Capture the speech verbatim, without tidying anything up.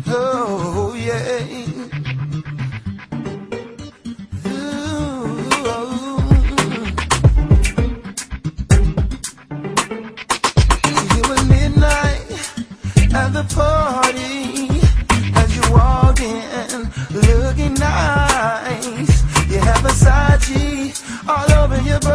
Oh, yeah. Ooh. You were midnight at the party as you walked in, looking nice. You have Versace all over your body.